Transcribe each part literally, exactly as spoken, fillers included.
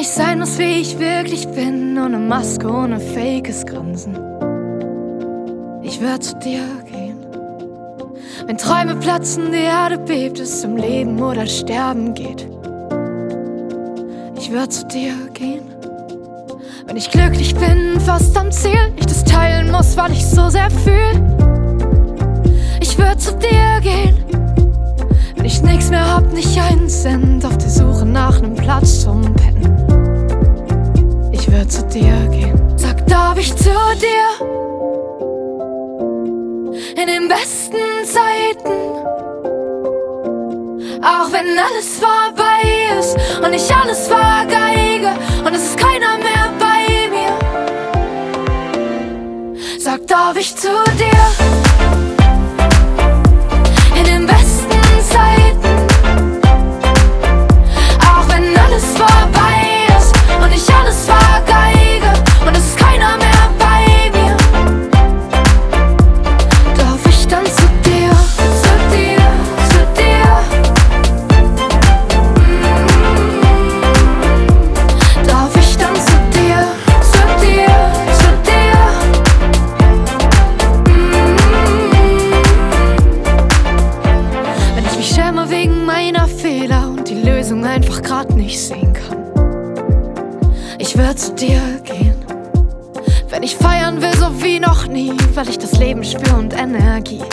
ich sein muss, wie ich wirklich bin, ohne Maske, ohne fakes Grinsen. Ich würd zu dir gehen. Wenn Träume platzen, die Erde bebt, es um Leben oder Sterben geht. Ich würd zu dir gehen. Wenn ich glücklich bin, fast am Ziel, ich das teilen muss, weil ich so sehr fühl. Ich würd zu dir gehen. Wenn ich nix mehr hab, nicht einen Cent, auf der Suche nach nem Platz zum Pennen. Ich würd zu dir gehen. Sag, darf ich zu dir? In den besten Zeiten, auch wenn alles vorbei ist und ich alles vergeige und es ist keiner mehr bei mir. Sag, darf ich zu dir? In den besten Zeiten, auch wenn alles vorbei ist und ich alles vergeige und es ist keiner mehr bei mir. Darf ich dann zu dir, zu dir, zu dir? Mm. Darf ich dann zu dir, zu dir, zu dir? Mm. Wenn ich mich schäme wegen meiner Fehler und die Lösung einfach grad nicht sehen kann, ich würd zu dir gehen. Wenn ich feiern will, so wie noch nie, weil ich das Leben spür und Energie.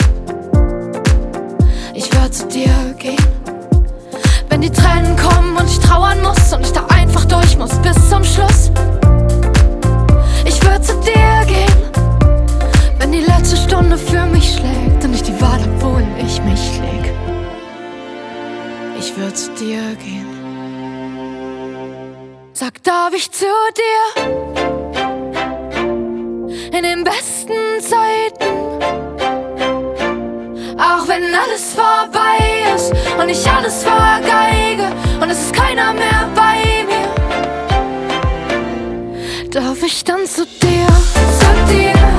Ich würd zu dir gehen. Wenn die Tränen kommen und ich trauern muss und ich da einfach durch muss bis zum Schluss. Ich würd zu dir gehen. Wenn die letzte Stunde für mich schlägt und ich die Wahl hab, wohin ich mich leg. Ich würd zu dir gehen. Sag, darf ich zu dir? In den besten Zeiten, auch wenn alles vorbei ist und ich alles vergeige und es ist keiner mehr bei mir. Darf ich dann zu dir, zu dir?